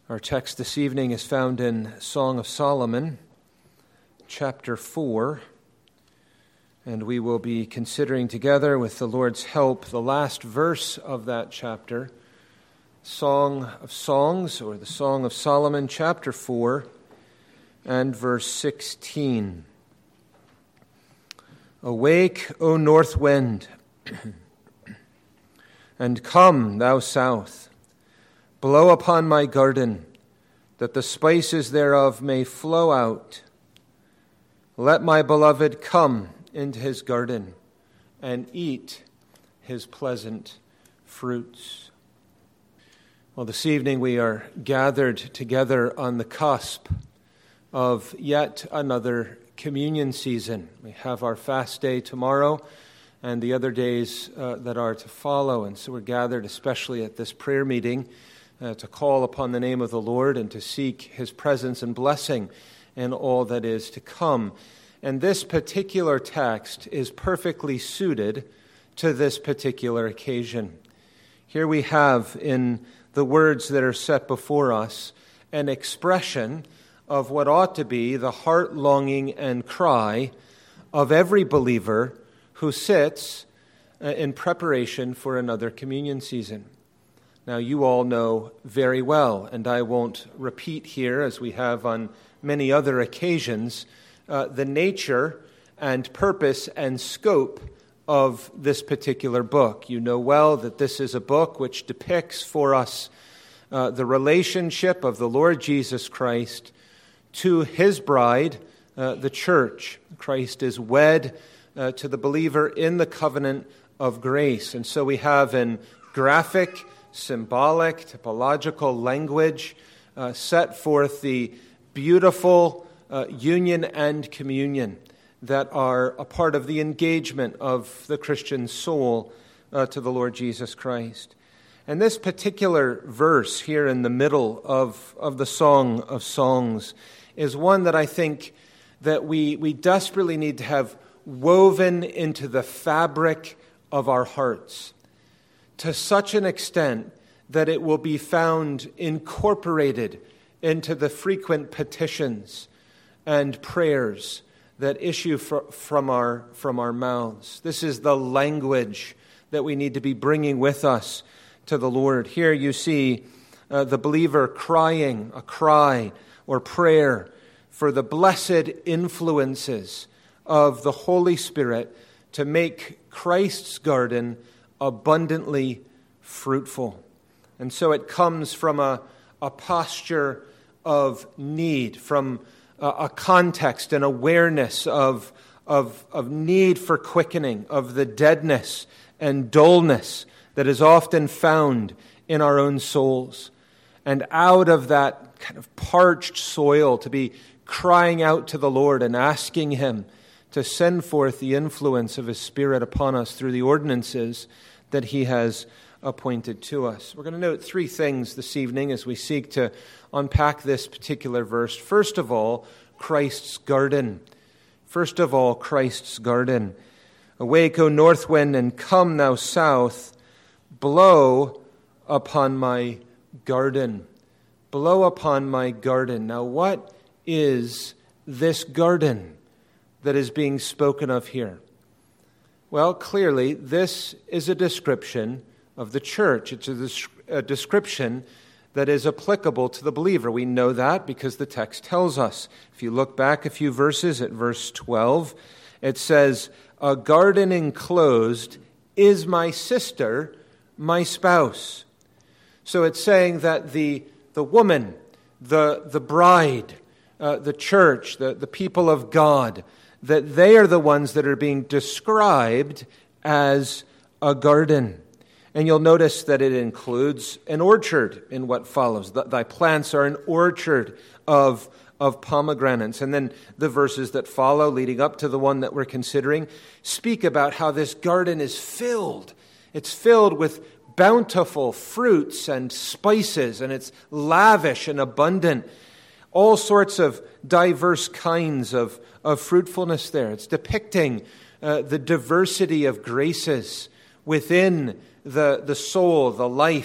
Our text this evening is found in Song of Solomon, chapter 4, and we will be considering together with the Lord's help the last verse of that chapter, Song of Songs, or the Song of Solomon, chapter 4, and verse 16. Awake, O north wind, and come, thou south. Blow upon my garden, that the spices thereof may flow out. Let my beloved come into his garden and eat his pleasant fruits. Well, this evening we are gathered together on the cusp of yet another communion season. We have our fast day tomorrow and the other days that are to follow. And so we're gathered especially at this prayer meeting to call upon the name of the Lord and to seek his presence and blessing in all that is to come. And this particular text is perfectly suited to this particular occasion. Here we have in the words that are set before us an expression of what ought to be the heart longing and cry of every believer who sits in preparation for another communion season. Now, you all know very well, and I won't repeat here, as we have on many other occasions, the nature and purpose and scope of this particular book. You know well that this is a book which depicts for us the relationship of the Lord Jesus Christ to his bride, the church. Christ is wed to the believer in the covenant of grace. And so we have in graphic, symbolic, typological language set forth the beautiful union and communion that are a part of the engagement of the Christian soul to the Lord Jesus Christ. And this particular verse here in the middle of the Song of Songs is one that I think that we desperately need to have woven into the fabric of our hearts, to such an extent that it will be found incorporated into the frequent petitions and prayers that issue from our mouths. This is the language that we need to be bringing with us to the Lord. Here you see the believer crying a cry or prayer for the blessed influences of the Holy Spirit to make Christ's garden abundantly fruitful. And so it comes from a posture of need, from a context and awareness of need for quickening, of the deadness and dullness that is often found in our own souls. And out of that kind of parched soil to be crying out to the Lord and asking him to send forth the influence of his Spirit upon us through the ordinances that he has appointed to us. We're going to note three things this evening as we seek to unpack this particular verse. First of all, Christ's garden. First of all, Christ's garden. Awake, O north wind, and come, thou south. Blow upon my garden. Blow upon my garden. Now, what is this garden that is being spoken of here? Well, clearly, this is a description of the church. It's a description that is applicable to the believer. We know that because the text tells us. If you look back a few verses at verse 12, it says, "A garden enclosed is my sister, my spouse." So it's saying that the woman, the bride, the church, the people of God, that they are the ones that are being described as a garden. And you'll notice that it includes an orchard in what follows. Thy plants are an orchard of pomegranates. And then the verses that follow, leading up to the one that we're considering, speak about how this garden is filled. It's filled with bountiful fruits and spices, and it's lavish and abundant. All sorts of diverse kinds of fruitfulness there. It's depicting the diversity of graces within the soul, the life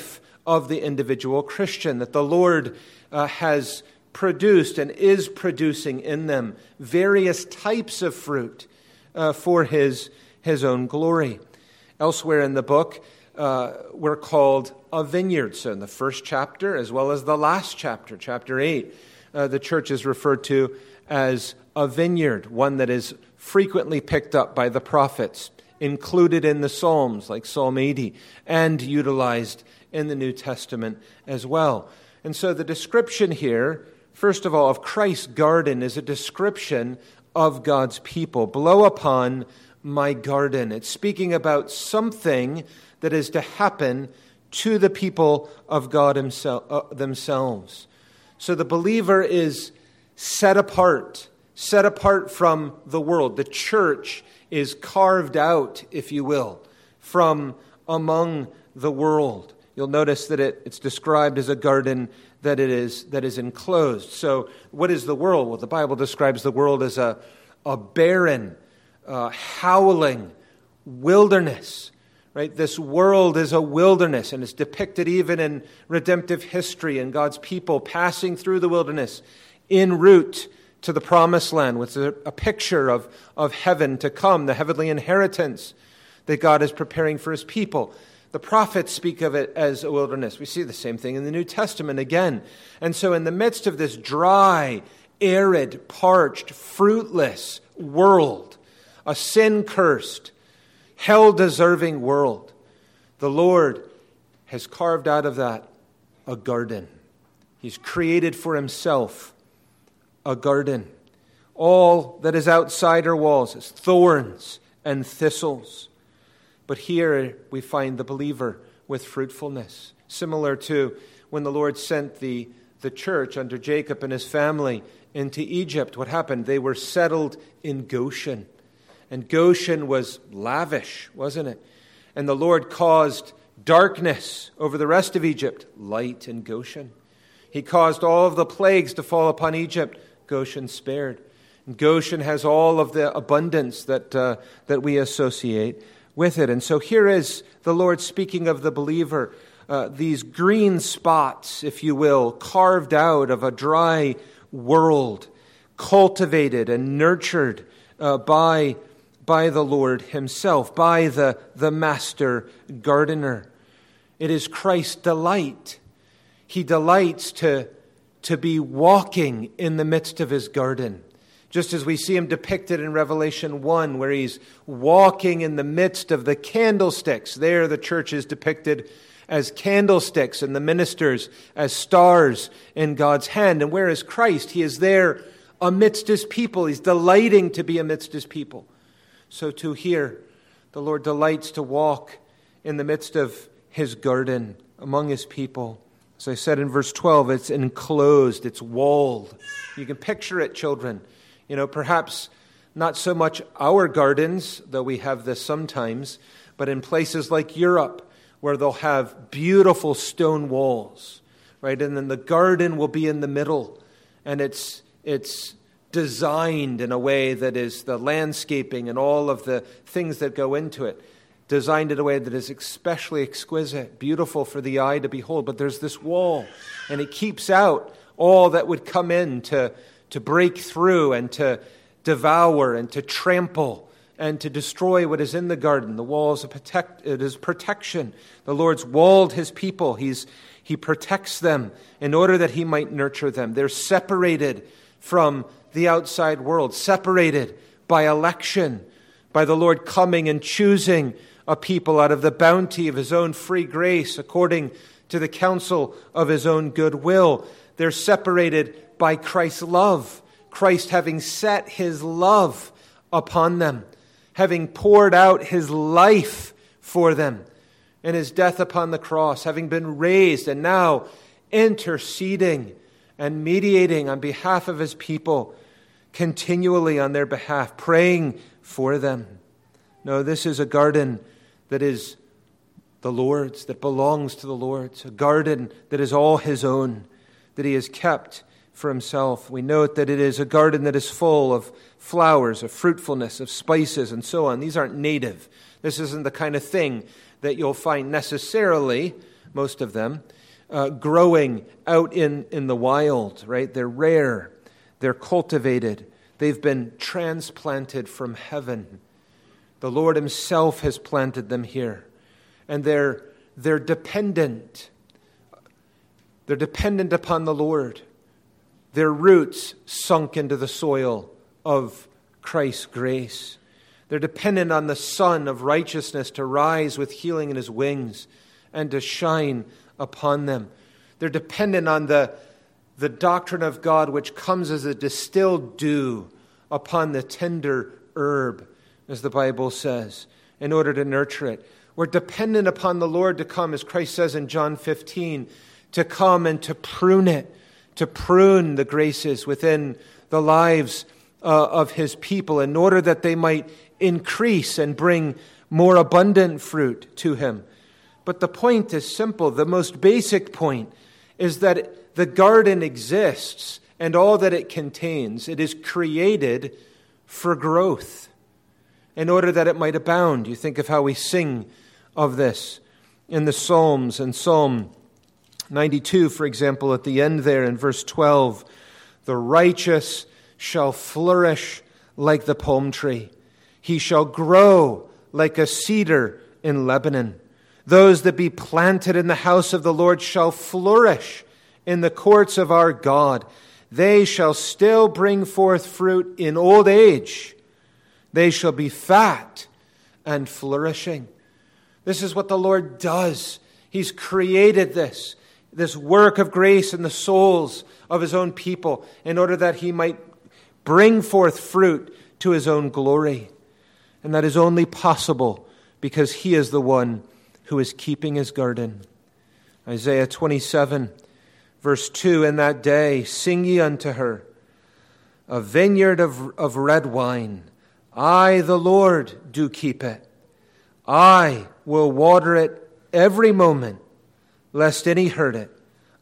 of the individual Christian, that the Lord has produced and is producing in them various types of fruit for His own glory. Elsewhere in the book, we're called a vineyard. So in the first chapter, as well as the last chapter, chapter 8, the church is referred to as a vineyard, one that is frequently picked up by the prophets, included in the Psalms, like Psalm 80, and utilized in the New Testament as well. And so the description here, first of all, of Christ's garden is a description of God's people. Blow upon my garden. It's speaking about something that is to happen to the people of God themselves. So the believer is set apart from the world. The church is carved out, if you will, from among the world. You'll notice that it's described as a garden that is enclosed. So what is the world? Well, the Bible describes the world as a barren, howling wilderness. Right? This world is a wilderness, and it's depicted even in redemptive history and God's people passing through the wilderness en route to the promised land, with a picture of heaven to come, the heavenly inheritance that God is preparing for His people. The prophets speak of it as a wilderness. We see the same thing in the New Testament again. And so in the midst of this dry, arid, parched, fruitless world, a sin-cursed, hell-deserving world, the Lord has carved out of that a garden. He's created for Himself a garden. All that is outside her walls is thorns and thistles. But here we find the believer with fruitfulness, similar to when the Lord sent the church under Jacob and his family into Egypt. What happened? They were settled in Goshen. And Goshen was lavish, wasn't it? And the Lord caused darkness over the rest of Egypt, light in Goshen. He caused all of the plagues to fall upon Egypt. Goshen spared. And Goshen has all of the abundance that we associate with it. And so here is the Lord speaking of the believer, these green spots, if you will, carved out of a dry world, cultivated and nurtured by the Lord Himself, by the master gardener. It is Christ's delight. He delights to be walking in the midst of His garden. Just as we see Him depicted in Revelation 1, where He's walking in the midst of the candlesticks. There the church is depicted as candlesticks and the ministers as stars in God's hand. And where is Christ? He is there amidst His people. He's delighting to be amidst His people. So too here, the Lord delights to walk in the midst of His garden among His people. As I said in verse 12, it's enclosed, it's walled. You can picture it, children. You know, perhaps not so much our gardens, though we have this sometimes, but in places like Europe, where they'll have beautiful stone walls, right? And then the garden will be in the middle, and it's designed in a way that is the landscaping and all of the things that go into it, designed in a way that is especially exquisite, beautiful for the eye to behold. But there's this wall, and it keeps out all that would come in to break through and to devour and to trample and to destroy what is in the garden. The wall is it is protection. The Lord's walled His people. He protects them in order that He might nurture them. They're separated from the outside world, separated by election, by the Lord coming and choosing a people out of the bounty of His own free grace, according to the counsel of His own goodwill. They're separated by Christ's love, Christ having set His love upon them, having poured out His life for them in His death upon the cross, having been raised and now interceding and mediating on behalf of His people, continually on their behalf, praying for them. No, this is a garden that is the Lord's, that belongs to the Lord's, a garden that is all His own, that He has kept for Himself. We note that it is a garden that is full of flowers, of fruitfulness, of spices, and so on. These aren't native. This isn't the kind of thing that you'll find necessarily, most of them, growing out in the wild, right? They're rare. They're cultivated. They've been transplanted from heaven. The Lord himself has planted them here. And they're dependent. They're dependent upon the Lord. Their roots sunk into the soil of Christ's grace. They're dependent on the Son of righteousness to rise with healing in his wings and to shine upon them. They're dependent on the doctrine of God, which comes as a distilled dew upon the tender herb, as the Bible says, in order to nurture it. We're dependent upon the Lord to come, as Christ says in John 15, to come and to prune it, to prune the graces within the lives of his people in order that they might increase and bring more abundant fruit to him. But the point is simple. The most basic point is that the garden exists and all that it contains. It is created for growth in order that it might abound. You think of how we sing of this in the Psalms. In Psalm 92, for example, at the end there in verse 12, the righteous shall flourish like the palm tree. He shall grow like a cedar in Lebanon. Those that be planted in the house of the Lord shall flourish in the courts of our God. They shall still bring forth fruit in old age. They shall be fat and flourishing. This is what the Lord does. He's created this work of grace in the souls of his own people in order that he might bring forth fruit to his own glory. And that is only possible because he is the one who is keeping his garden. Isaiah 27, verse 2, in that day, sing ye unto her, a vineyard of red wine. I, the Lord, do keep it. I will water it every moment, lest any hurt it.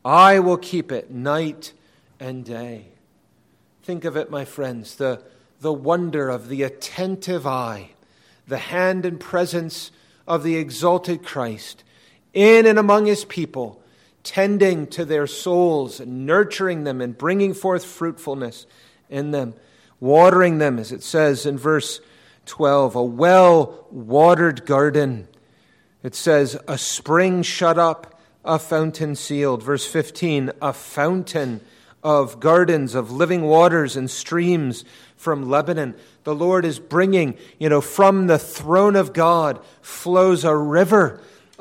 I will keep it night and day. Think of it, my friends, the wonder of the attentive eye, the hand and presence of the exalted Christ in and among his people, tending to their souls and nurturing them and bringing forth fruitfulness in them, watering them, as it says in verse 12, a well-watered garden. It says, a spring shut up, a fountain sealed. Verse 15, a fountain of gardens, of living waters and streams from Lebanon. The Lord is bringing, from the throne of God flows a river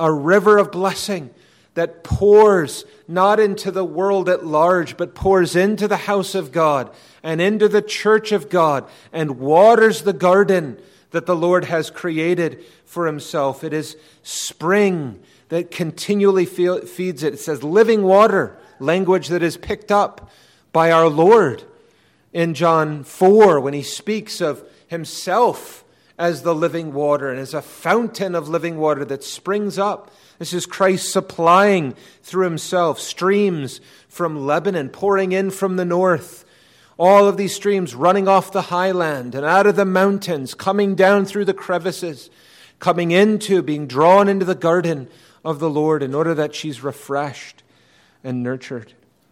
of blessing that pours not into the world at large, but pours into the house of God and into the church of God and waters the garden that the Lord has created for himself. It is spring that continually feeds it. It says living water, language that is picked up by our Lord in John 4 when he speaks of himself as the living water and as a fountain of living water that springs up. This is Christ supplying through himself streams from Lebanon, pouring in from the north. All of these streams running off the highland and out of the mountains, coming down through the crevices, coming into, being drawn into the garden of the Lord in order that she's refreshed and nurtured.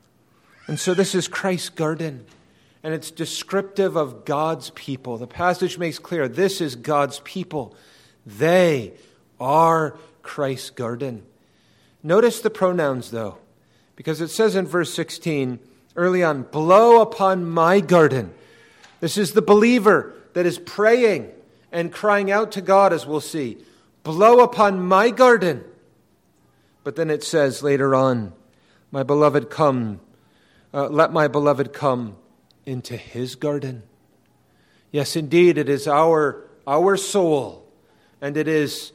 And so this is Christ's garden, and it's descriptive of God's people. The passage makes clear this is God's people. They are Christ's garden. Notice the pronouns, though, because it says in verse 16, early on, blow upon my garden. This is the believer that is praying and crying out to God, as we'll see. Blow upon my garden. But then it says later on, my beloved come, let my beloved come into his garden. Yes, indeed, it is our soul, and it is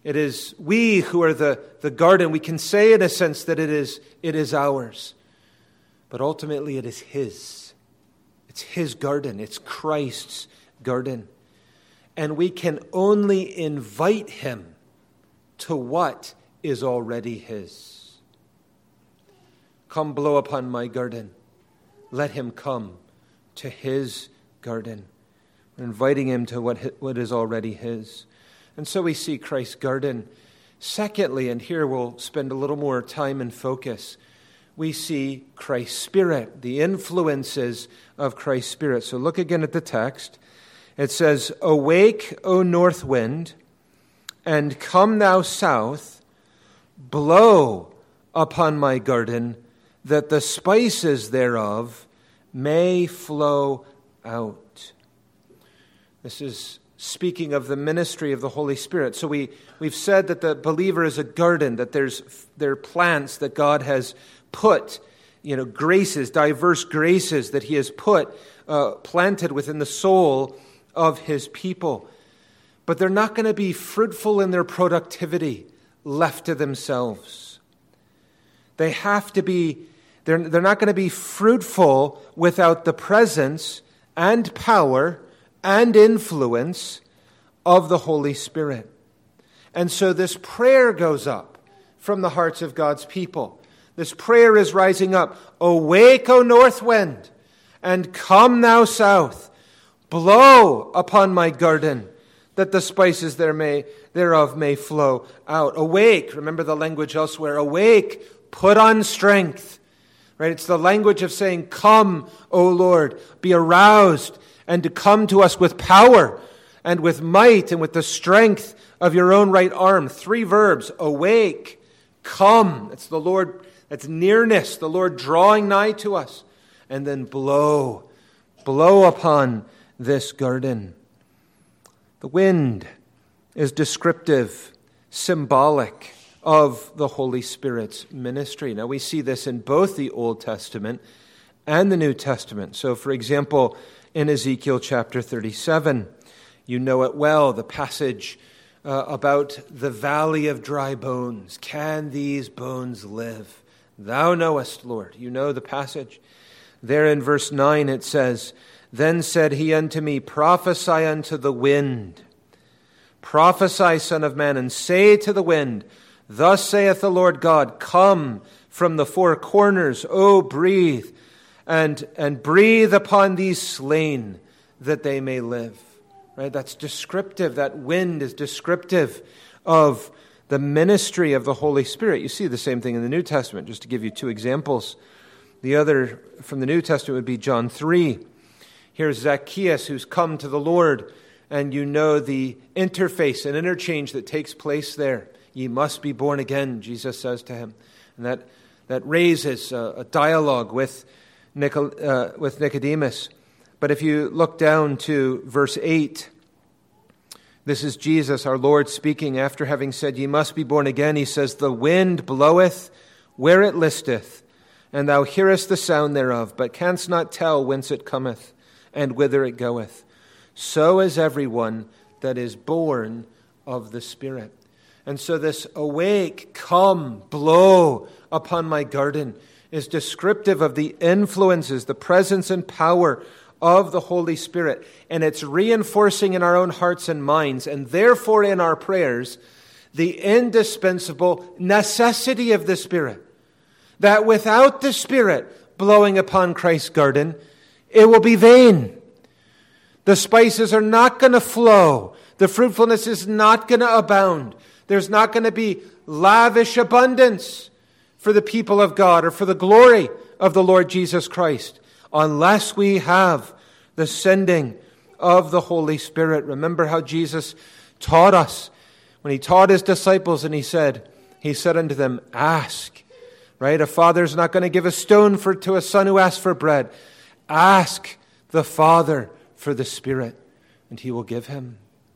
we who are the garden. We can say in a sense that it is ours. But ultimately it is his. It's his garden. It's Christ's garden. And we can only invite him to what is already his. Come blow upon my garden. Let him come to his garden. We're inviting him to what is already his. And so we see Christ's garden Secondly, and here we'll spend a little more time and focus, we see Christ's Spirit, the influences of Christ's Spirit. So look again at the text. It says, "Awake, O north wind, and come thou south, blow upon my garden, that the spices thereof may flow out." This is speaking of the ministry of the Holy Spirit. So we've said that the believer is a garden, that there are plants that God has put, graces, diverse graces that he has put, planted within the soul of his people. But they're not going to be fruitful in their productivity left to themselves. They have to be, they're not going to be fruitful without the presence and power and influence of the Holy Spirit. And so this prayer goes up from the hearts of God's people. This prayer is rising up. "Awake, O north wind, and come thou south. Blow upon my garden, that the spices thereof may flow out." Awake, remember the language elsewhere. Awake, put on strength. Right? It's the language of saying, "Come, O Lord, be aroused, and to come to us with power and with might and with the strength of your own right arm." 3 verbs: awake, come. It's the Lord, that's nearness, the Lord drawing nigh to us. And then blow upon this garden. The wind is descriptive, symbolic of the Holy Spirit's ministry. Now we see this in both the Old Testament and the New Testament. So for example, in Ezekiel chapter 37, you know it well, the passage about the valley of dry bones. Can these bones live? Thou knowest, Lord. You know the passage. There in verse 9 it says, "Then said he unto me, prophesy unto the wind. Prophesy, son of man, and say to the wind, Thus saith the Lord God, Come from the 4 corners, O breathe, and breathe upon these slain, that they may live." Right? That's descriptive. That wind is descriptive of the ministry of the Holy Spirit. You see the same thing in the New Testament. Just to give you 2 examples. The other from the New Testament would be John 3. Here's Zacchaeus who's come to the Lord, and you know the interface and interchange that takes place there. "Ye must be born again," Jesus says to him. And that raises a dialogue with Nicodemus. But if you look down to verse 8, this is Jesus, our Lord, speaking after having said, "Ye must be born again." He says, "The wind bloweth where it listeth, and thou hearest the sound thereof, but canst not tell whence it cometh, and whither it goeth. So is everyone that is born of the Spirit." And so this "awake, come, blow upon my garden" is descriptive of the influences, the presence and power of the Holy Spirit. And it's reinforcing in our own hearts and minds, and therefore in our prayers, the indispensable necessity of the Spirit. That without the Spirit blowing upon Christ's garden, it will be vain. The spices are not going to flow. The fruitfulness is not going to abound. There's not going to be lavish abundance for the people of God or for the glory of the Lord Jesus Christ unless we have the sending of the Holy Spirit. Remember how Jesus taught us when he taught his disciples, and he said unto them, "Ask." Right? A father's not going to give a stone to a son who asks for bread. Ask the Father for the Spirit, and he will give him.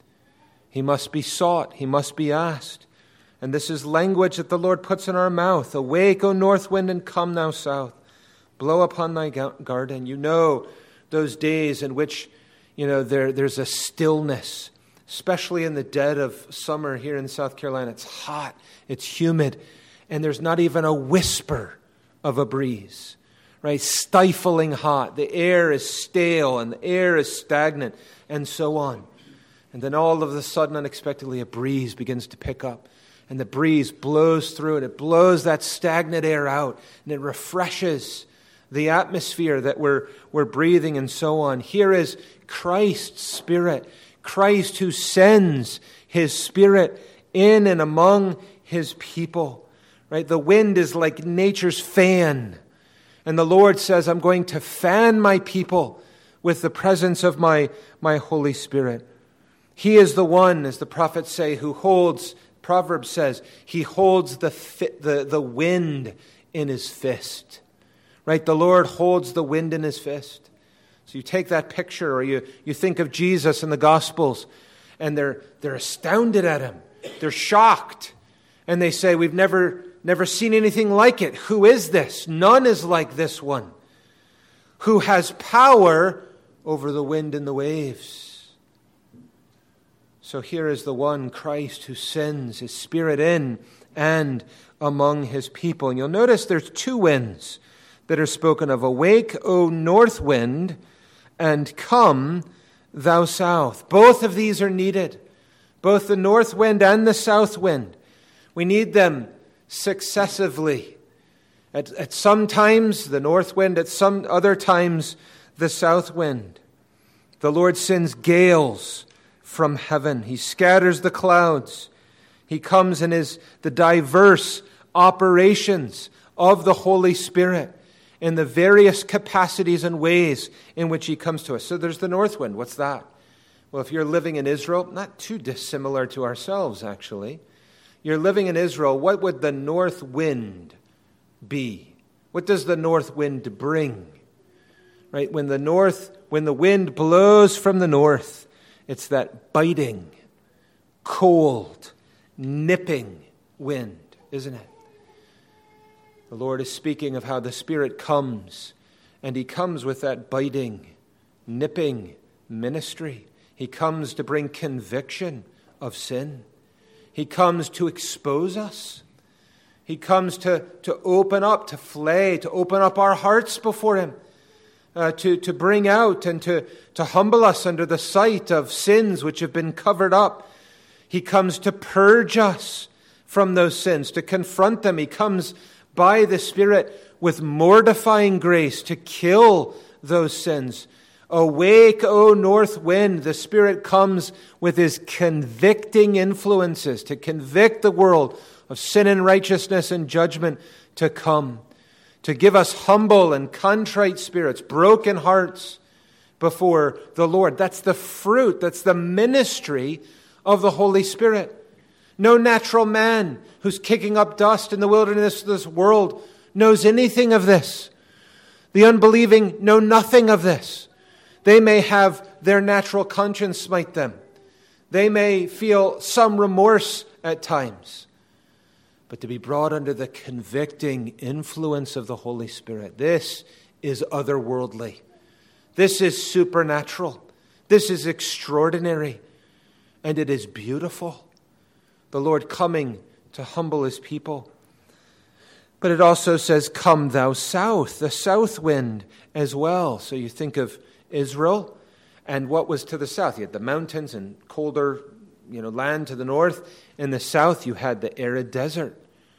He must be sought. He must be asked. And this is language that the Lord puts in our mouth. "Awake, O north wind, and come thou south. Blow upon thy garden." You know those days in which, there's a stillness, especially in the dead of summer here in South Carolina. It's hot. It's humid. And there's not even a whisper of a breeze. Right? Stifling hot. The air is stale and the air is stagnant and so on. And then all of a sudden, unexpectedly, a breeze begins to pick up. And the breeze blows through and it blows that stagnant air out. And it refreshes the atmosphere that we're breathing and so on. Here is Christ's Spirit. Christ who sends his Spirit in and among his people. Right? The wind is like nature's fan. And the Lord says, I'm going to fan my people with the presence of my Holy Spirit. He is the one, as the prophets say, who holds, Proverbs says, he holds the wind in his fist. Right? The Lord holds the wind in his fist. So you take that picture, or you think of Jesus in the Gospels, and they're astounded at him. They're shocked. And they say, we've never seen anything like it. Who is this? None is like this one, who has power over the wind and the waves. So here is the one, Christ, who sends his Spirit in and among his people. And you'll notice there's two winds that are spoken of. Awake, O north wind, and come, thou south. Both of these are needed. Both the north wind and the south wind. We need them successively. At some times, the north wind. At some other times, the south wind. The Lord sends gales from heaven. He scatters the clouds. He comes in the diverse operations of the Holy Spirit in the various capacities and ways in which he comes to us. So there's the north wind. What's that? Well, if you're living in Israel, not too dissimilar to ourselves, actually. You're living in Israel, what would the north wind be? What does the north wind bring? Right? When the wind blows from the north, it's that biting, cold, nipping wind, isn't it? The Lord is speaking of how the Spirit comes, and he comes with that biting, nipping ministry. He comes to bring conviction of sin. He comes to expose us. He comes to open up, to flay, to open up our hearts before him, to bring out and to humble us under the sight of sins which have been covered up. He comes to purge us from those sins, to confront them. He comes by the Spirit with mortifying grace to kill those sins. Awake, O north wind. The Spirit comes with his convicting influences to convict the world of sin and righteousness and judgment to come, to give us humble and contrite spirits, broken hearts before the Lord. That's the fruit, that's the ministry of the Holy Spirit. No natural man who's kicking up dust in the wilderness of this world knows anything of this. The unbelieving know nothing of this. They may have their natural conscience smite them. They may feel some remorse at times. But to be brought under the convicting influence of the Holy Spirit, this is otherworldly. This is supernatural. This is extraordinary. And it is beautiful. The Lord coming to humble his people. But it also says, come thou south, the south wind as well. So you think of Israel, and what was to the south? You had the mountains and colder, land to the north. In the south, you had the arid desert.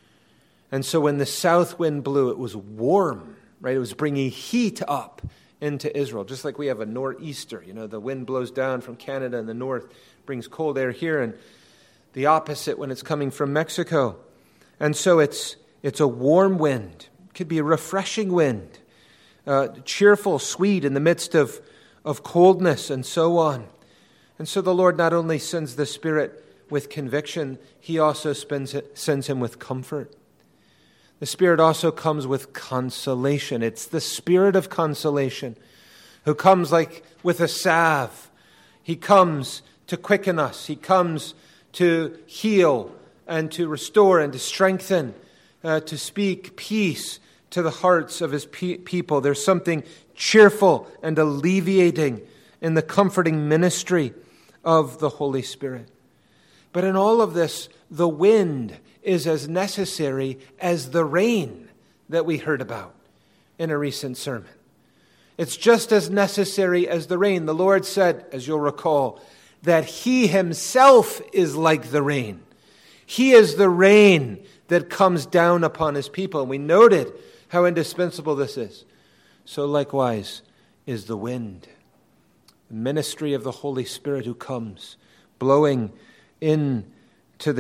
And so when the south wind blew, it was warm, right? It was bringing heat up into Israel, just like we have a nor'easter. The wind blows down from Canada in the north, brings cold air here, and the opposite when it's coming from Mexico. And so it's a warm wind. It could be a refreshing wind. Cheerful, sweet in the midst of coldness and so on. And so the Lord not only sends the Spirit with conviction, he also sends him with comfort. The Spirit also comes with consolation. It's the Spirit of consolation who comes like with a salve. He comes to quicken us. He comes to heal and to restore and to strengthen, to speak peace to the hearts of his people. There's something cheerful and alleviating in the comforting ministry of the Holy Spirit. But in all of this, the wind is as necessary as the rain that we heard about in a recent sermon. It's just as necessary as the rain. The Lord said, as you'll recall, that he himself is like the rain. He is the rain that comes down upon his people. And we noted how indispensable this is. So likewise is the wind, the ministry of the Holy Spirit who comes, blowing into the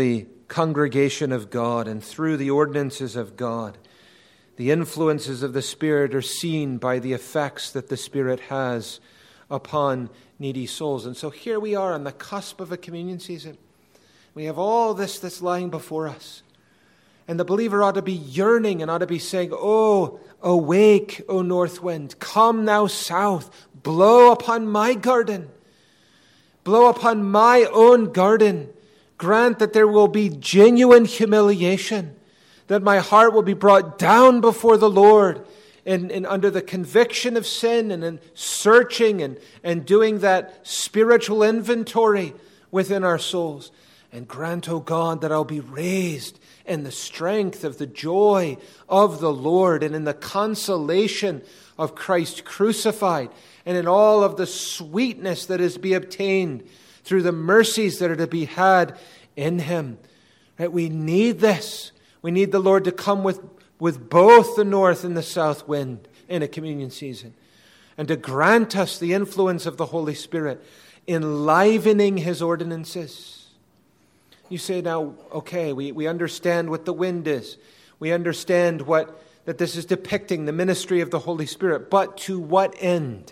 congregation of God and through the ordinances of God, the influences of the Spirit are seen by the effects that the Spirit has upon needy souls. And so here we are on the cusp of a communion season. We have all this that's lying before us. And the believer ought to be yearning and ought to be saying, "Oh, awake, O north wind, come thou south, blow upon my garden, blow upon my own garden. Grant that there will be genuine humiliation, that my heart will be brought down before the Lord and under the conviction of sin and in searching and doing that spiritual inventory within our souls. And grant, O God, that I'll be raised in the strength of the joy of the Lord and in the consolation of Christ crucified and in all of the sweetness that is to be obtained through the mercies that are to be had in Him." Right? We need this. We need the Lord to come with both the north and the south wind in a communion season and to grant us the influence of the Holy Spirit, enlivening His ordinances. You say now, okay, we understand what the wind is. We understand that this is depicting the ministry of the Holy Spirit. But to what end?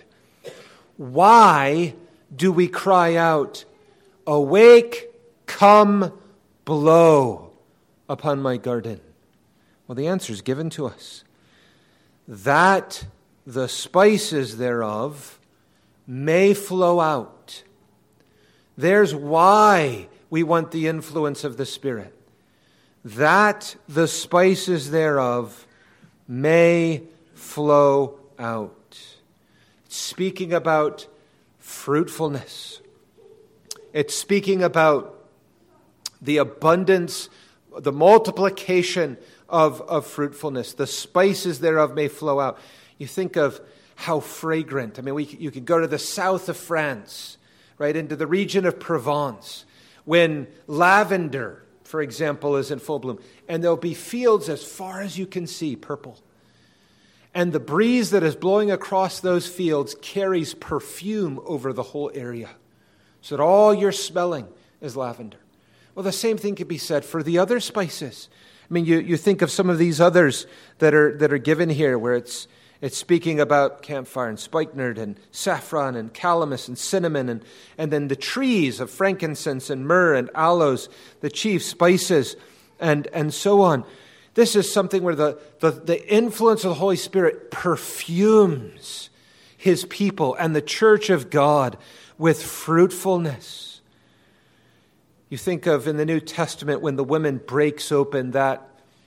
Why do we cry out, "Awake, come, blow upon my garden"? Well, the answer is given to us. That the spices thereof may flow out. There's why we want the influence of the Spirit. That the spices thereof may flow out. It's speaking about fruitfulness. It's speaking about the abundance, the multiplication of fruitfulness. The spices thereof may flow out. You think of how fragrant. I mean, you could go to the south of France, right, into the region of Provence, when lavender, for example, is in full bloom. And there'll be fields as far as you can see, purple. And the breeze that is blowing across those fields carries perfume over the whole area, so that all you're smelling is lavender. Well, the same thing could be said for the other spices. I mean, you think of some of these others that are given here, where it's speaking about camphire and spikenard and saffron and calamus and cinnamon and then the trees of frankincense and myrrh and aloes, the chief spices and so on. This is something where the influence of the Holy Spirit perfumes His people and the church of God with fruitfulness. You think of in the New Testament when the woman breaks open that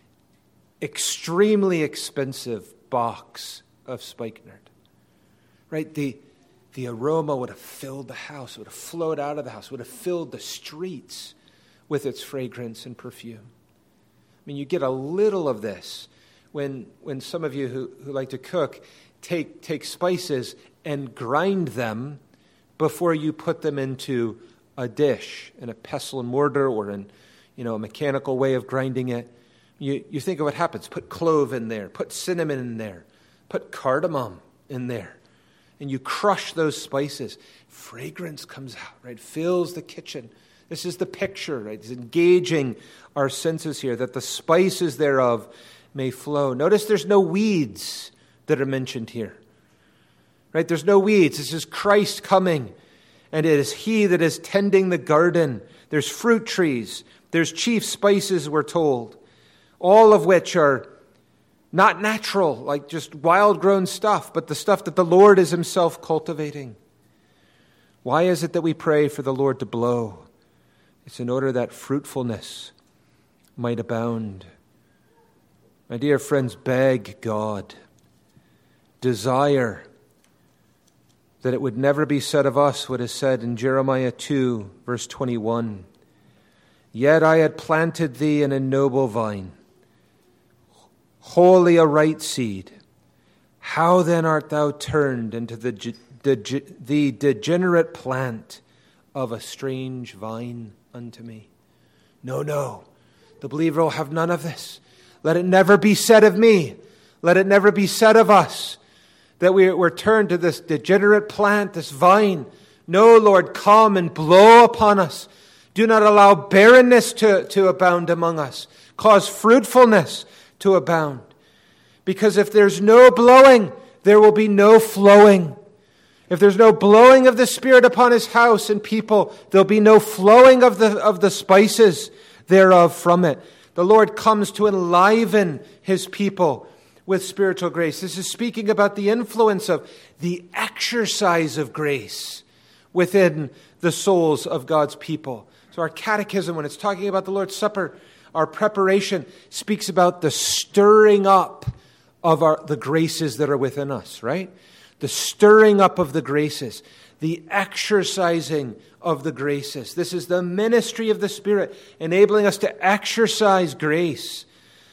extremely expensive box of spikenard, right? The aroma would have filled the house, would have flowed out of the house, would have filled the streets with its fragrance and perfume. I mean, you get a little of this when some of you who like to cook take spices and grind them before you put them into a dish in a pestle and mortar or in a mechanical way of grinding it. You think of what happens. Put clove in there, put cinnamon in there, put cardamom in there, and you crush those spices. Fragrance comes out, right? Fills the kitchen. This is the picture, right? It's engaging our senses here, that the spices thereof may flow. Notice there's no weeds that are mentioned here, right? There's no weeds. This is Christ coming, and it is He that is tending the garden. There's fruit trees. There's chief spices, we're told, all of which are not natural, like just wild-grown stuff, but the stuff that the Lord is Himself cultivating. Why is it that we pray for the Lord to blow? It's in order that fruitfulness might abound. My dear friends, beg God, desire that it would never be said of us what is said in Jeremiah 2, verse 21. Yet I had planted thee in a noble vine, wholly a right seed. How then art thou turned into the degenerate plant of a strange vine unto me? No. The believer will have none of this. Let it never be said of me. Let it never be said of us that we're turned to this degenerate plant, this vine. No, Lord, come and blow upon us. Do not allow barrenness to abound among us. Cause fruitfulness to abound. Because if there's no blowing, there will be no flowing. If there's no blowing of the Spirit upon his house and people, there'll be no flowing of the spices thereof from it. The Lord comes to enliven his people with spiritual grace. This is speaking about the influence of the exercise of grace within the souls of God's people. So our catechism, when it's talking about the Lord's Supper, our preparation speaks about the stirring up of the graces that are within us, right? The stirring up of the graces, the exercising of the graces. This is the ministry of the Spirit, enabling us to exercise grace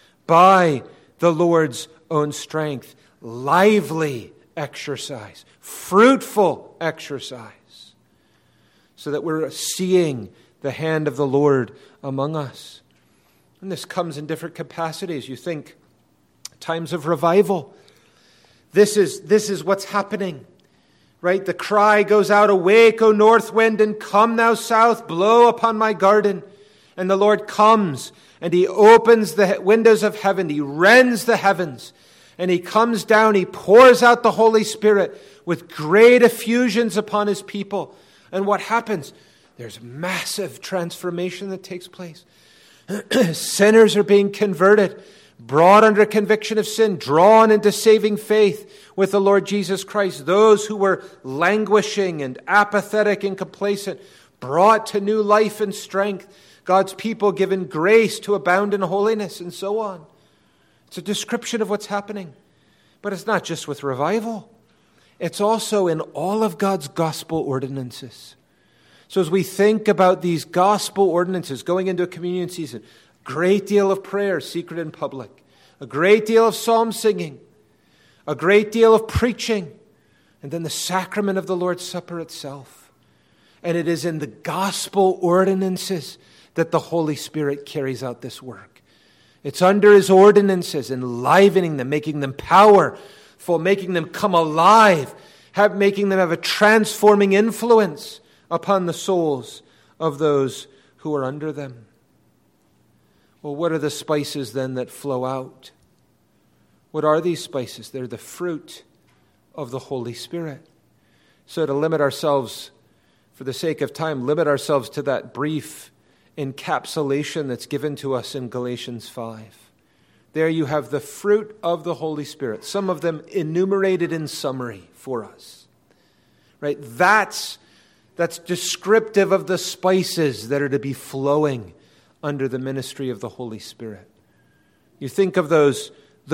by the Lord's own strength. Lively exercise, fruitful exercise, so that we're seeing the hand of the Lord among us. And this comes in different capacities. You think times of revival. This is what's happening, right? The cry goes out, "Awake, O north wind, and come thou south, blow upon my garden." And the Lord comes, and he opens the windows of heaven. He rends the heavens, and he comes down. He pours out the Holy Spirit with great effusions upon his people. And what happens? There's massive transformation that takes place. Sinners are being converted, brought under conviction of sin, drawn into saving faith with the Lord Jesus Christ. Those who were languishing and apathetic and complacent, brought to new life and strength. God's people given grace to abound in holiness, and so on. It's a description of what's happening. But it's not just with revival. It's also in all of God's gospel ordinances. So as we think about these gospel ordinances going into a communion season, great deal of prayer, secret and public. A great deal of psalm singing. A great deal of preaching. And then the sacrament of the Lord's Supper itself. And it is in the gospel ordinances that the Holy Spirit carries out this work. It's under his ordinances, enlivening them, making them powerful, making them come alive, making them have a transforming influence upon the souls of those who are under them. Well, what are the spices then that flow out? What are these spices? They're the fruit of the Holy Spirit. So to limit ourselves, for the sake of time, limit ourselves to that brief encapsulation that's given to us in Galatians 5. There you have the fruit of the Holy Spirit, some of them enumerated in summary for us. Right? That's descriptive of the spices that are to be flowing under the ministry of the Holy Spirit. You think of those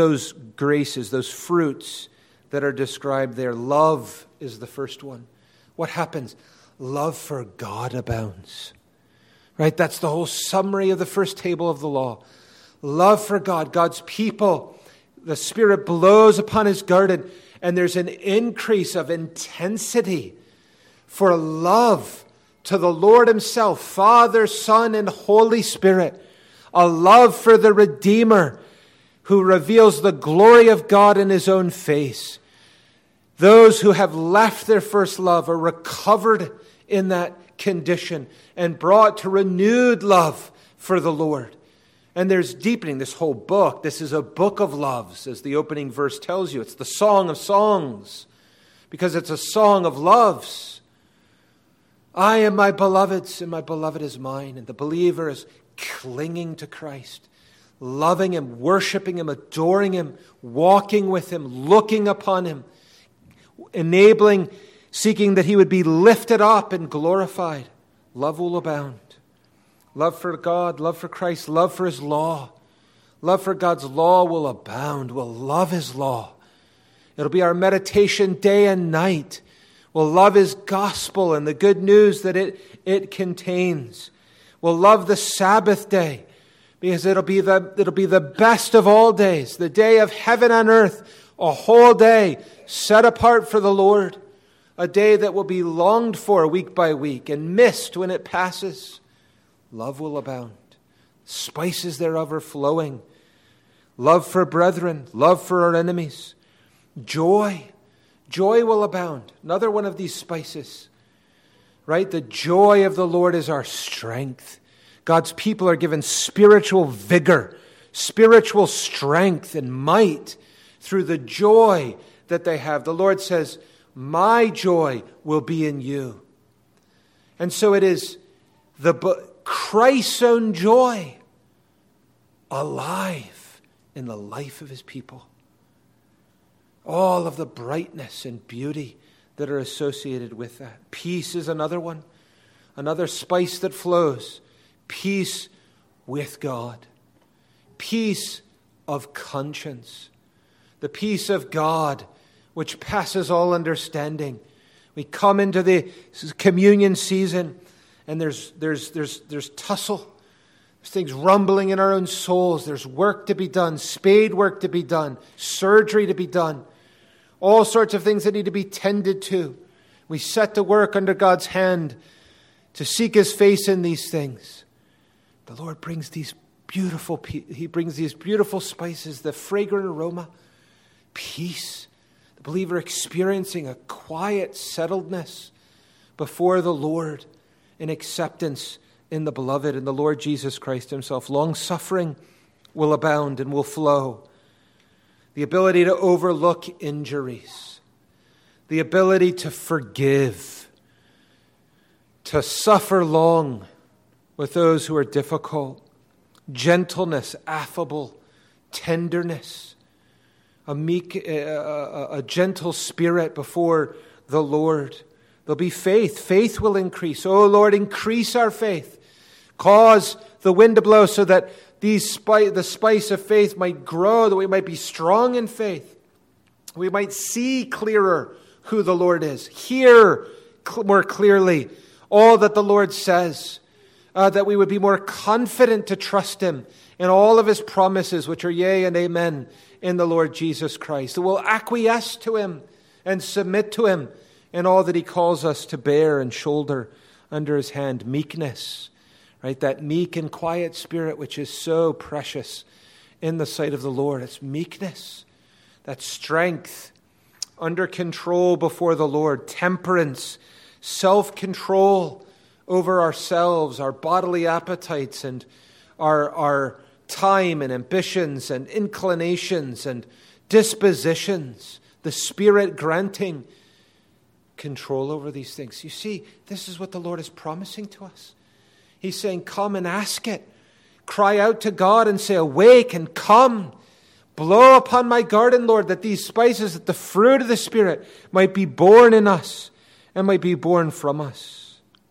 graces, those fruits that are described there. Love is the first one. What happens? Love for God abounds. Right? That's the whole summary of the first table of the law. Love for God, God's people. The Spirit blows upon his garden, and there's an increase of intensity for love to the Lord himself, Father, Son, and Holy Spirit. A love for the Redeemer who reveals the glory of God in his own face. Those who have left their first love are recovered in that condition and brought to renewed love for the Lord. And there's deepening. This whole book, this is a book of loves, as the opening verse tells you. It's the Song of Songs, because it's a song of loves. I am my beloved's, and my beloved is mine. And the believer is clinging to Christ, loving him, worshiping him, adoring him, walking with him, looking upon him, enabling, seeking that he would be lifted up and glorified. Love will abound. Love for God, love for Christ, love for his law. Love for God's law will abound. We'll love his law. It'll be our meditation day and night. We'll love his gospel and the good news that it contains. We'll love the Sabbath day because it'll be the best of all days, the day of heaven and earth, a whole day set apart for the Lord, a day that will be longed for week by week and missed when it passes. Love will abound. Spices thereof are flowing. Love for brethren, love for our enemies. Joy will abound. Another one of these spices. right? The joy of the Lord is our strength. God's people are given spiritual vigor, spiritual strength and might through the joy that they have. The Lord says, my joy will be in you. And so it is the Christ's own joy alive in the life of his people. All of the brightness and beauty that are associated with that. Peace is another one, another spice that flows. Peace with God. Peace of conscience. The peace of God which passes all understanding. We come into the communion season and there's tussle. There's things rumbling in our own souls. There's work to be done, spade work to be done, surgery to be done. All sorts of things that need to be tended to. We set to work under God's hand to seek his face in these things. The Lord brings these beautiful spices, the fragrant aroma, peace. The believer experiencing a quiet settledness before the Lord in acceptance in the beloved, in the Lord Jesus Christ himself. Long-suffering will abound and will flow. The ability to overlook injuries. The ability to forgive. To suffer long with those who are difficult. Gentleness, affable, tenderness. A meek, a gentle spirit before the Lord. There'll be faith. Faith will increase. Oh Lord, increase our faith. Cause the wind to blow so that the spice of faith might grow, that we might be strong in faith. We might see clearer who the Lord is. Hear more clearly all that the Lord says. That we would be more confident to trust him in all of his promises, which are yea and amen in the Lord Jesus Christ. That we'll acquiesce to him and submit to him in all that he calls us to bear and shoulder under his hand. Meekness, right? That meek and quiet spirit which is so precious in the sight of the Lord. It's meekness, that strength, under control before the Lord, temperance, self-control over ourselves, our bodily appetites, and our time and ambitions and inclinations and dispositions. The Spirit granting control over these things. You see, this is what the Lord is promising to us. He's saying, come and ask it. Cry out to God and say, awake and come. Blow upon my garden, Lord, that these spices, that the fruit of the Spirit might be born in us and might be born from us.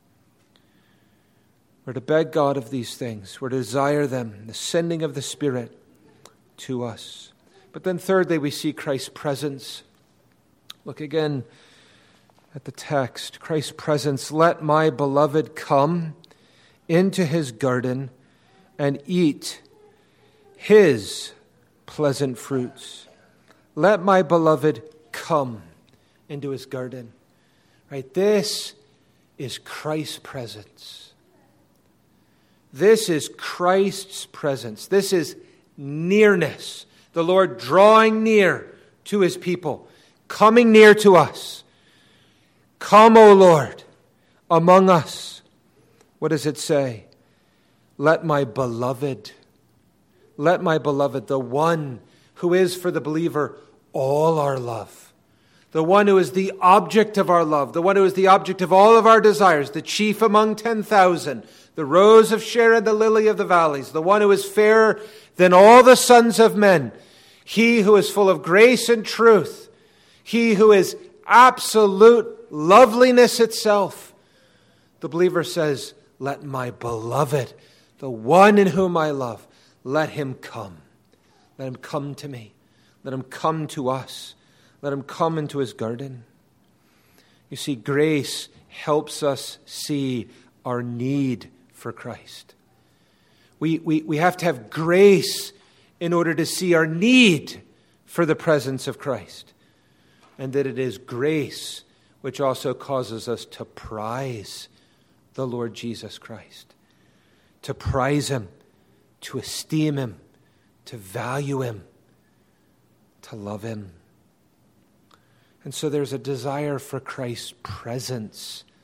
We're to beg God of these things. We're to desire them, the sending of the Spirit to us. But then thirdly, we see Christ's presence. Look again at the text. Christ's presence. Let my beloved come into his garden and eat his pleasant fruits. Let my beloved come into his garden. Right? This is Christ's presence. This is Christ's presence. This is nearness. The Lord drawing near to his people, coming near to us. Come, O Lord, among us. What does it say? Let my beloved, the one who is for the believer all our love, the one who is the object of our love, the one who is the object of all of our desires, the chief among 10,000, the rose of Sharon, the lily of the valleys, the one who is fairer than all the sons of men, he who is full of grace and truth, he who is absolute loveliness itself. The believer says, let my beloved, the one in whom I love, let him come. Let him come to me. Let him come to us. Let him come into his garden. You see, grace helps us see our need for Christ. We have to have grace in order to see our need for the presence of Christ. And that it is grace which also causes us to prize the Lord Jesus Christ. To prize him, to esteem him, to value him, to love him. And so there's a desire for Christ's presence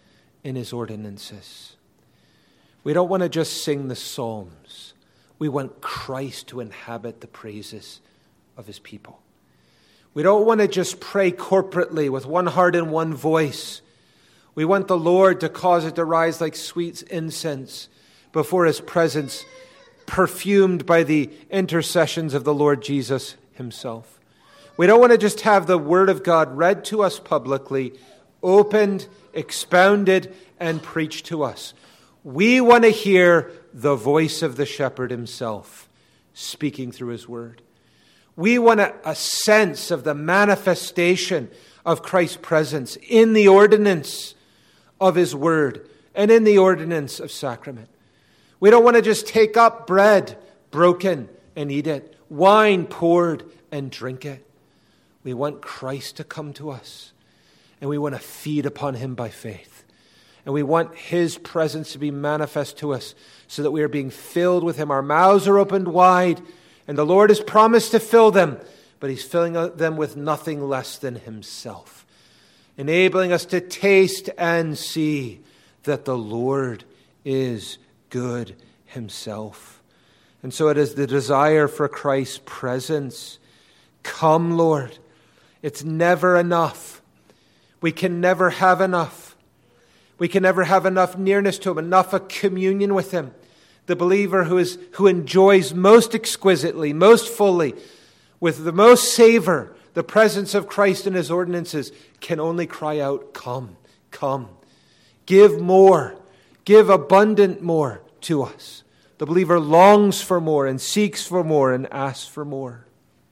in his ordinances. We don't want to just sing the psalms. We want Christ to inhabit the praises of his people. We don't want to just pray corporately with one heart and one voice. We want the Lord to cause it to rise like sweet incense before his presence, perfumed by the intercessions of the Lord Jesus himself. We don't want to just have the word of God read to us publicly, opened, expounded, and preached to us. We want to hear the voice of the shepherd himself speaking through his word. We want a sense of the manifestation of Christ's presence in the ordinance of his word and in the ordinance of sacrament. We don't want to just take up bread broken and eat it, wine poured and drink it. We want Christ to come to us, and we want to feed upon him by faith. And we want his presence to be manifest to us so that we are being filled with him. Our mouths are opened wide, and the Lord has promised to fill them, but he's filling them with nothing less than himself, enabling us to taste and see that the Lord is good himself. And so it is the desire for Christ's presence. Come, Lord. It's never enough. We can never have enough. We can never have enough nearness to him, enough of communion with him. The believer who enjoys most exquisitely, most fully, with the most savor, the presence of Christ in his ordinances, can only cry out, come, come. Give more, give abundant more to us. The believer longs for more and seeks for more and asks for more.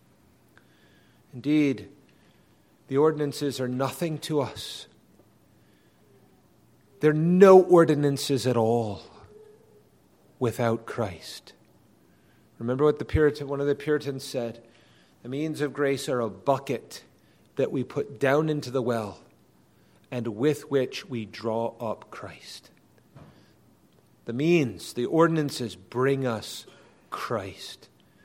Indeed, the ordinances are nothing to us. There are no ordinances at all without Christ. Remember what one of the Puritans said, the means of grace are a bucket that we put down into the well and with which we draw up Christ. The means, the ordinances bring us Christ.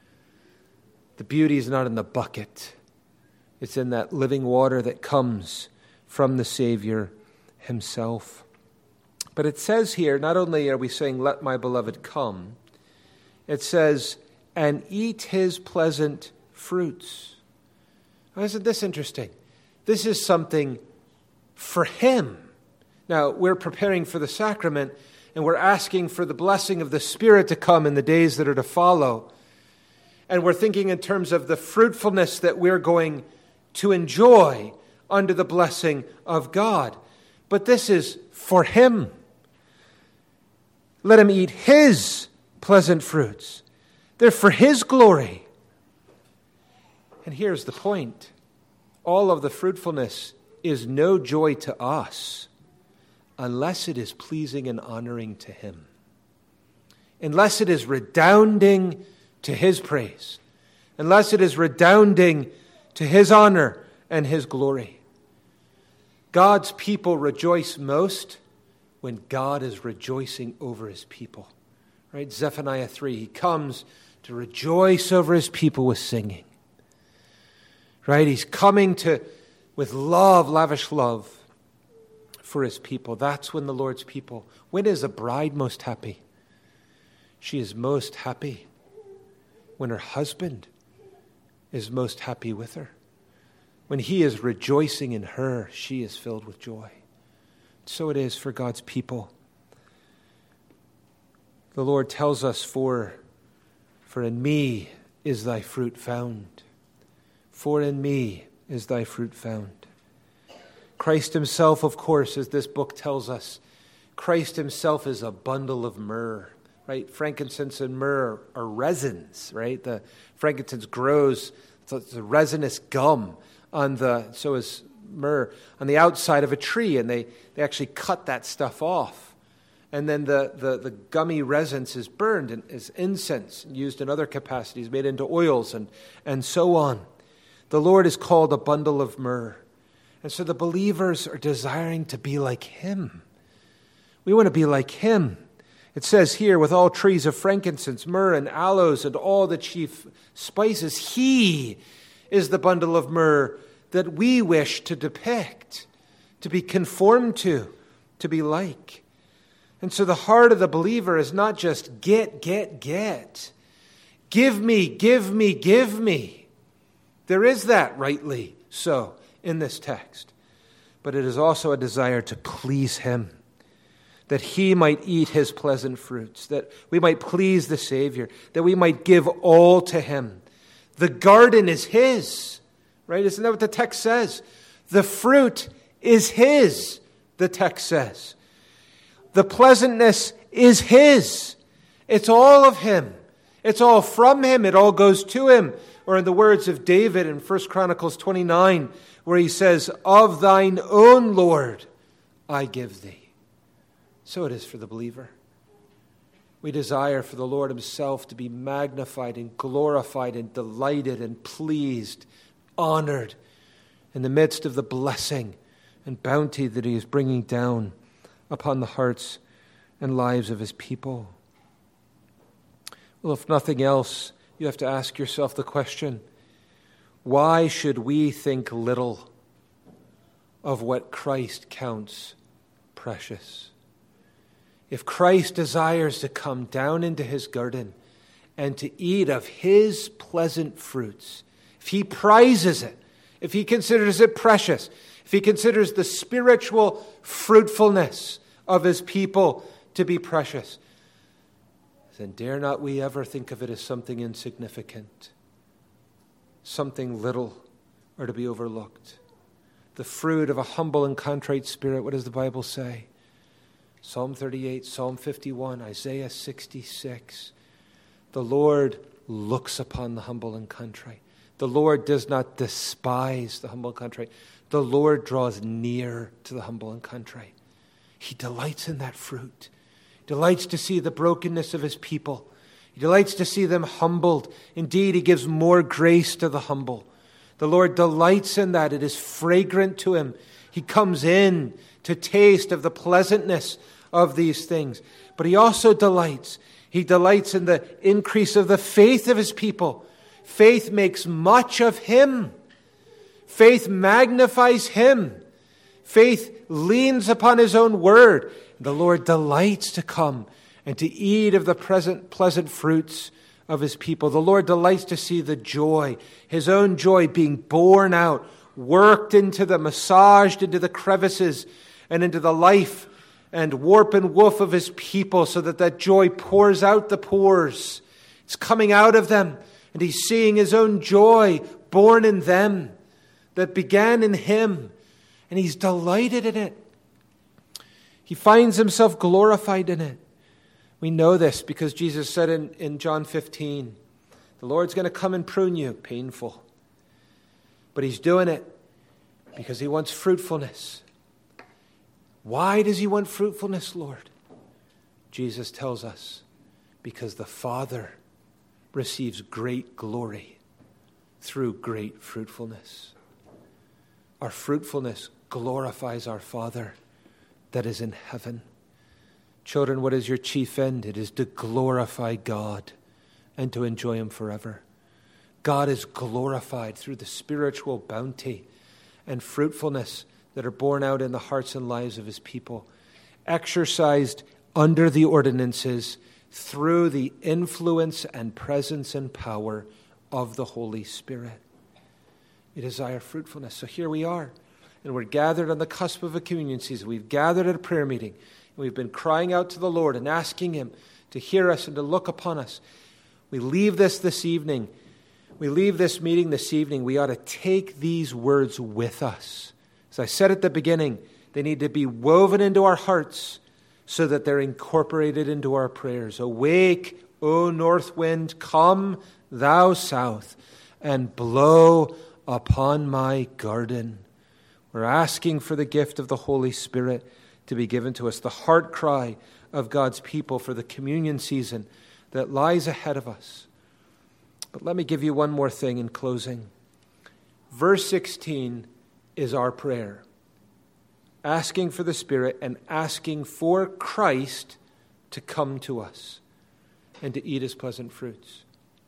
The beauty is not in the bucket. It's in that living water that comes from the Savior himself. But it says here, not only are we saying, let my beloved come, it says, and eat his pleasant fruits. Now, isn't this interesting? This is something for him. Now, we're preparing for the sacrament, and we're asking for the blessing of the Spirit to come in the days that are to follow. And we're thinking in terms of the fruitfulness that we're going to enjoy under the blessing of God. But this is for him. Let him eat his pleasant fruits. They're for his glory. And here's the point. All of the fruitfulness is no joy to us unless it is pleasing and honoring to him. Unless it is redounding to his praise. Unless it is redounding to his honor and his glory. God's people rejoice most when God is rejoicing over his people. Right? Zephaniah 3, he comes to rejoice over his people with singing. Right? He's coming with love, lavish love for his people. That's when the Lord's people, when is a bride most happy? She is most happy when her husband is most happy with her. When he is rejoicing in her, she is filled with joy. So it is for God's people. The Lord tells us, for in me is thy fruit found. For in me is thy fruit found. Christ himself, of course, as this book tells us, Christ himself is a bundle of myrrh. Right? Frankincense and myrrh are resins, right? The frankincense grows, it's a resinous gum so is myrrh, on the outside of a tree, and they actually cut that stuff off. And then the gummy resins is burned as incense, used in other capacities, made into oils and so on. The Lord is called a bundle of myrrh. And so the believers are desiring to be like him. We want to be like him. It says here, with all trees of frankincense, myrrh, and aloes, and all the chief spices, he is the bundle of myrrh that we wish to depict, to be conformed to to be like. And so the heart of the believer is not just get. Give me, give me, give me. There is that, rightly so, in this text. But it is also a desire to please him, that he might eat his pleasant fruits, that we might please the Savior, that we might give all to him. The garden is his, right? Isn't that what the text says? The fruit is his, the text says. The pleasantness is his. It's all of him. It's all from him. It all goes to him. Or in the words of David in 1 Chronicles 29, where he says, of thine own, Lord, I give thee. So it is for the believer. We desire for the Lord himself to be magnified and glorified and delighted and pleased, honored in the midst of the blessing and bounty that he is bringing down upon the hearts and lives of his people. Well, if nothing else, you have to ask yourself the question, why should we think little of what Christ counts precious? If Christ desires to come down into his garden and to eat of his pleasant fruits, if he prizes it, if he considers it precious, if he considers the spiritual fruitfulness of his people to be precious, then dare not we ever think of it as something insignificant, something little, or to be overlooked. The fruit of a humble and contrite spirit, what does the Bible say? Psalm 38, Psalm 51, Isaiah 66. The Lord looks upon the humble and contrite. The Lord does not despise the humble and contrite. The Lord draws near to the humble and contrite. He delights in that fruit. He delights to see the brokenness of his people. He delights to see them humbled. Indeed, he gives more grace to the humble. The Lord delights in that. It is fragrant to him. He comes in to taste of the pleasantness of these things. But he also delights. He delights in the increase of the faith of his people. Faith makes much of him. Faith magnifies him. Faith leans upon his own word. The Lord delights to come and to eat of the pleasant fruits of his people. The Lord delights to see the joy, his own joy being borne out, worked into massaged into the crevices and into the life and warp and woof of his people, so that joy pours out the pores. It's coming out of them, and he's seeing his own joy born in them that began in him, and he's delighted in it. He finds himself glorified in it. We know this because Jesus said in John 15, the Lord's going to come and prune you. Painful. But he's doing it because he wants fruitfulness. Why does he want fruitfulness, Lord? Jesus tells us, because the Father receives great glory through great fruitfulness. Our fruitfulness glorifies our Father that is in heaven. Children, what is your chief end? It is to glorify God and to enjoy him forever. God is glorified through the spiritual bounty and fruitfulness that are borne out in the hearts and lives of his people, exercised under the ordinances through the influence and presence and power of the Holy Spirit. We desire fruitfulness. So here we are, and we're gathered on the cusp of a communion season. We've gathered at a prayer meeting, and we've been crying out to the Lord and asking him to hear us and to look upon us. We leave this evening. We leave this meeting this evening. We ought to take these words with us. As I said at the beginning, they need to be woven into our hearts so that they're incorporated into our prayers. Awake, O north wind, come thou south, and blow upon my garden. We're asking for the gift of the Holy Spirit to be given to us, the heart cry of God's people for the communion season that lies ahead of us. But let me give you one more thing in closing. Verse 16 is our prayer, asking for the Spirit and asking for Christ to come to us and to eat his pleasant fruits.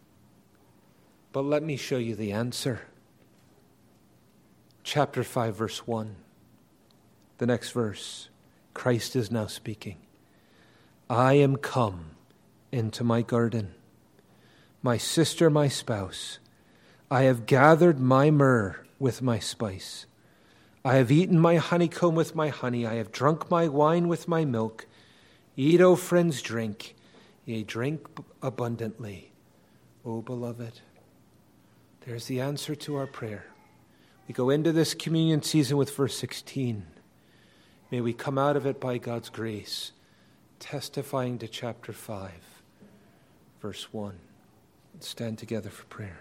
But let me show you the answer. Chapter 5, verse 1, the next verse. Christ is now speaking. I am come into my garden. My sister, my spouse, I have gathered my myrrh with my spice. I have eaten my honeycomb with my honey. I have drunk my wine with my milk. Eat, O friends, drink. Yea, drink abundantly, O beloved. There's the answer to our prayer. We go into this communion season with verse 16. May we come out of it by God's grace, testifying to chapter 5, verse 1. Let's stand together for prayer.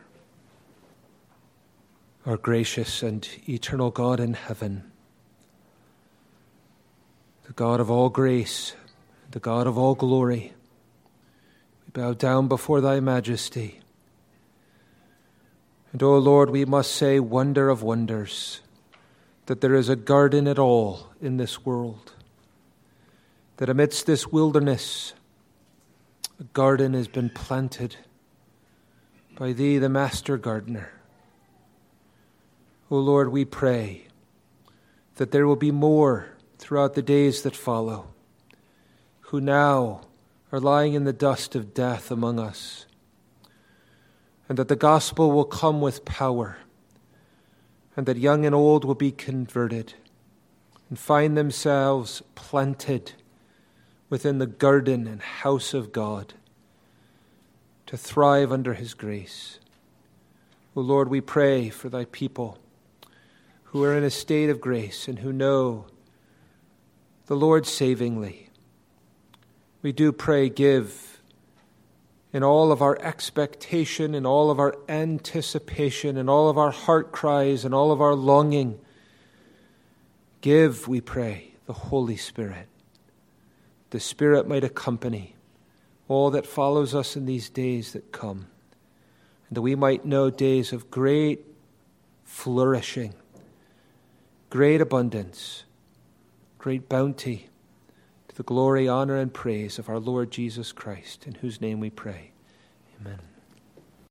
Our gracious and eternal God in heaven, the God of all grace, the God of all glory, we bow down before thy majesty. And, O Lord, we must say, wonder of wonders, that there is a garden at all in this world, that amidst this wilderness, a garden has been planted by thee, the master gardener. O Lord, we pray that there will be more throughout the days that follow, who now are lying in the dust of death among us, and that the gospel will come with power, and that young and old will be converted and find themselves planted within the garden and house of God to thrive under his grace. O Lord, we pray for thy people who are in a state of grace and who know the Lord savingly. We do pray, give in all of our expectation, in all of our anticipation, in all of our heart cries, and all of our longing. Give, we pray, the Holy Spirit. The Spirit might accompany all that follows us in these days that come, and that we might know days of great flourishing, great abundance, great bounty, to the glory, honor, and praise of our Lord Jesus Christ, in whose name we pray. Amen.